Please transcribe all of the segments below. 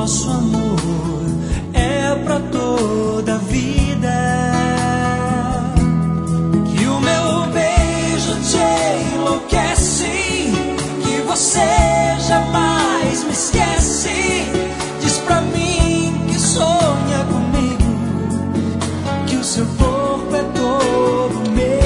nosso amor é pra toda a vida. Que o meu beijo te enlouquece, que você jamais me esquece. Diz pra mim que sonha comigo, que o seu corpo é todo meu.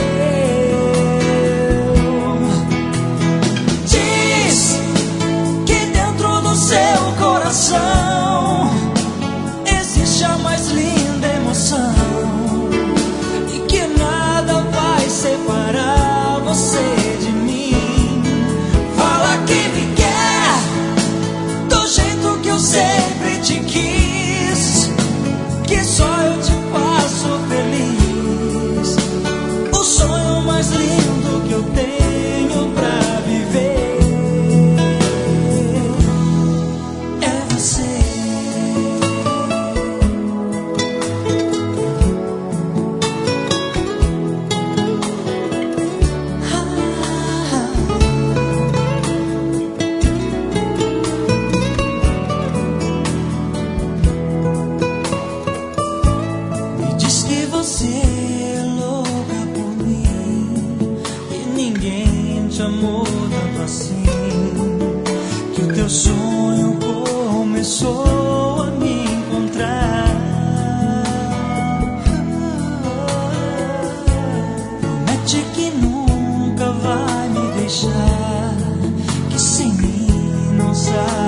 Diz que dentro do seu coração existe a mais linda emoção, e que nada vai separar você de mim. Fala que me quer do jeito que eu sempre te quis, que só eu te faço feliz. O sonho mais lindo que eu tenho pra viver é você. Me diz que você é louca por mim, e ninguém te amou tanto assim, que o teu sonho começou a me encontrar. Promete que nunca vai me deixar, que sem mim não sabe